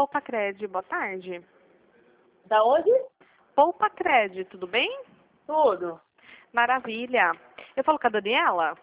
Poupa Cred, boa tarde. Da onde? Poupa Cred, tudo bem? Tudo. Maravilha. Eu falo com a Daniela?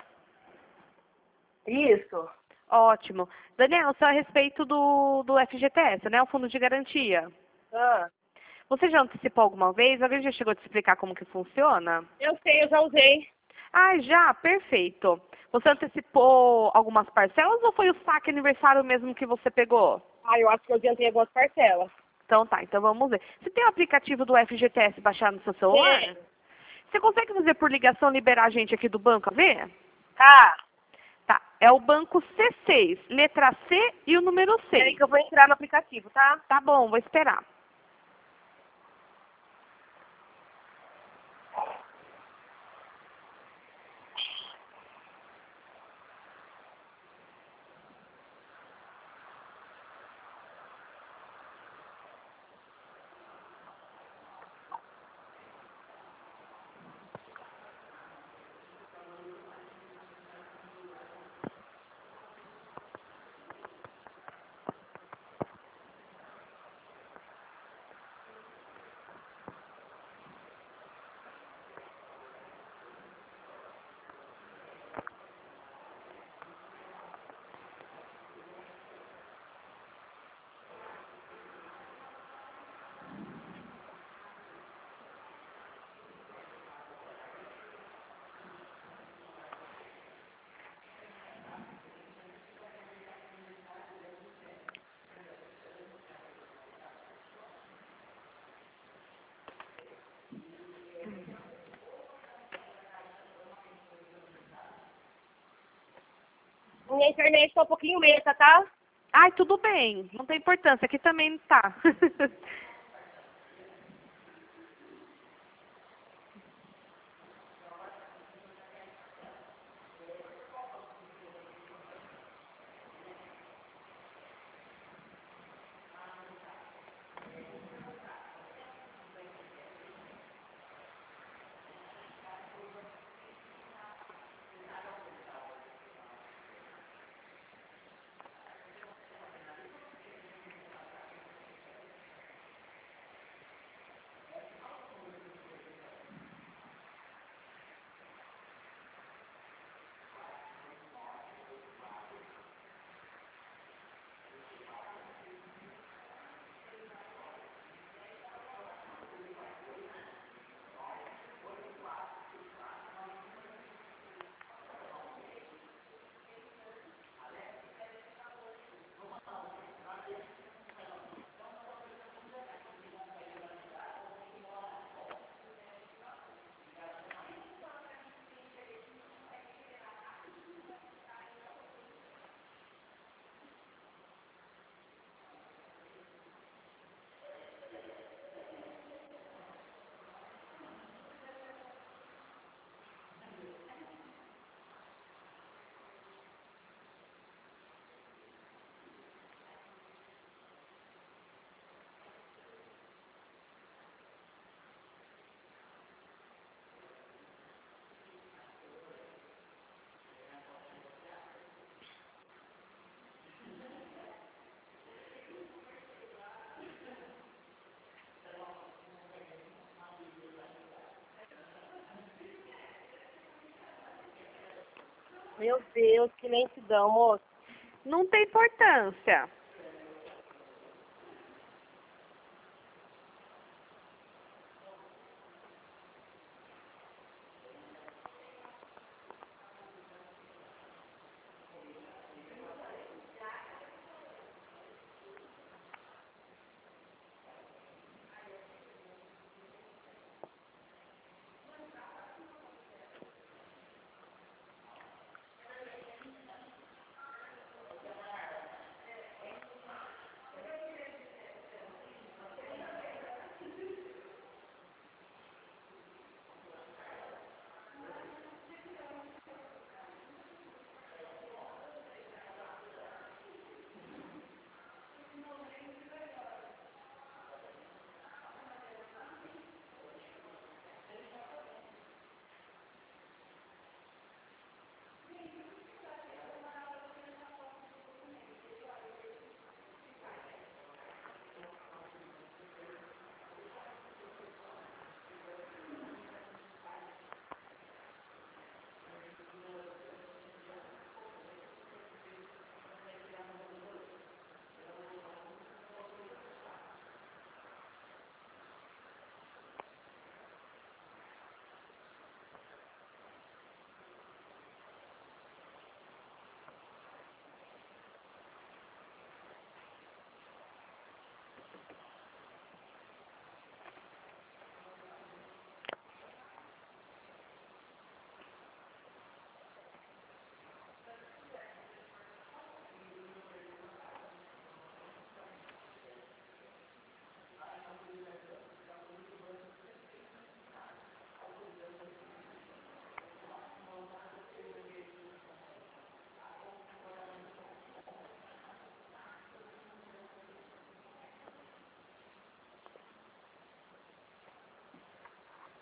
Isso. Ótimo. Daniela, isso é a respeito do FGTS, né? O Fundo de Garantia. Ah, Você já antecipou alguma vez? Alguém já chegou a te explicar como que funciona? eu sei, eu já usei. Ah, já? Perfeito. Você antecipou algumas parcelas ou foi o saque aniversário mesmo que você pegou? Ah, eu acho que eu adiantei algumas parcelas. Então tá, então vamos ver. Você tem o aplicativo do FGTS baixado no seu celular? Tem. Você consegue fazer por ligação liberar a gente aqui do banco a ver? Tá. Tá, é o banco C6, letra C e o número Peraí 6. que eu vou entrar no aplicativo, tá? Tá bom, vou esperar. Minha internet tá um pouquinho lenta, tá? Ai, tudo bem, não tem importância, aqui também tá. Meu Deus, que lentidão, moço. Não tem importância.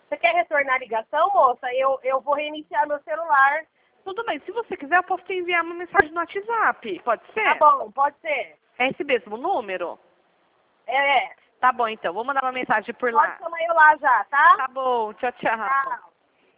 Você quer retornar a ligação, moça? Eu vou reiniciar meu celular. Tudo bem, se você quiser, eu posso te enviar uma mensagem no WhatsApp. Pode ser? Tá bom, pode ser. É esse mesmo número? É. Tá bom, então. Vou mandar uma mensagem por lá. Pode chamar eu lá já, tá? Tá bom, tchau, tchau. Tchau.